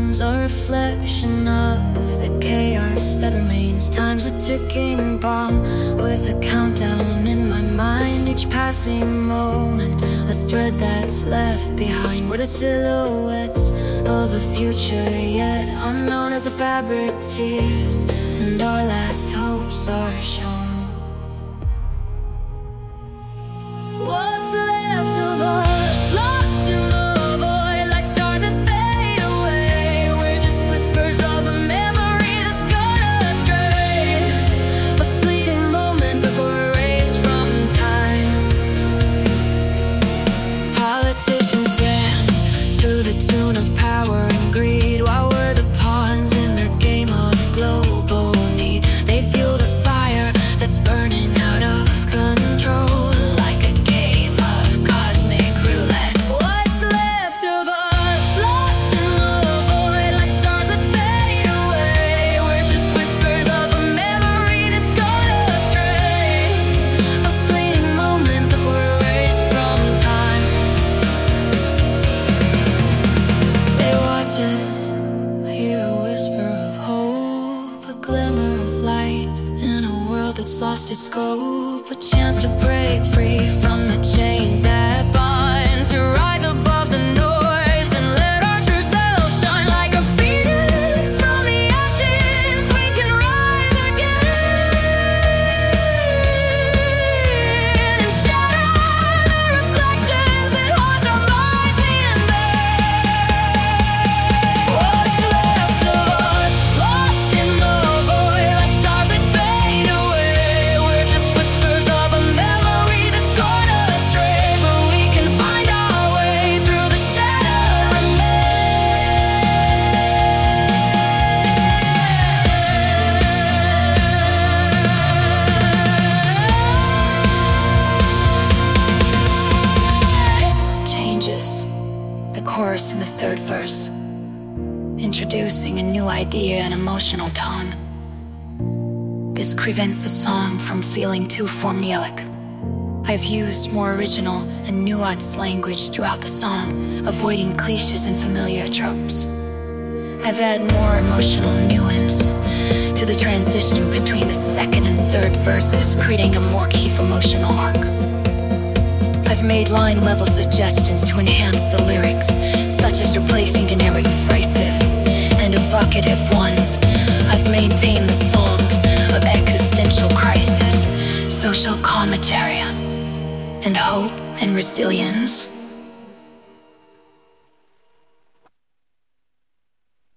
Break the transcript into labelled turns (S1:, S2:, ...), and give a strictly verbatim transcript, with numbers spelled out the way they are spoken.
S1: rhymes a reflection of the chaos that remains. Time's a ticking bomb with a countdown in my mind. Each passing moment, a thread that's left behind. We're the silhouettes of a future yet unknown as the fabric tears and our last hopes are shown. What's left of us, lost in the void, like stars that fade away. We're just whispers of a memory that's gone astray, a fleeting moment before erased from time. Politicians dance to the tune of power and greed, while we're the pawns in their game of global need. They feel the fire that's burning out of control. That's lost its scope, a chance to break free from the chains that bind, to rise above the noise and let our true selves shine. Like a phoenix from the ashes, we can rise again and shatter the reflections that haunt our minds in there. What's left of us, lost in the void, like stars that fade away. The chorus in the third verse, introducing a new idea and emotional tone. This prevents a song from feeling too formulaic. I've used more original and nuanced language throughout the song, avoiding cliches and familiar tropes. I've added more emotional nuance to the transition between the second and third verses, creating a more key emotional arc. I've made line-level suggestions to enhance the lyrics, such as replacing generic phrasive and evocative ones. I've maintained the songs of existential crisis, social commentary, and hope and resilience.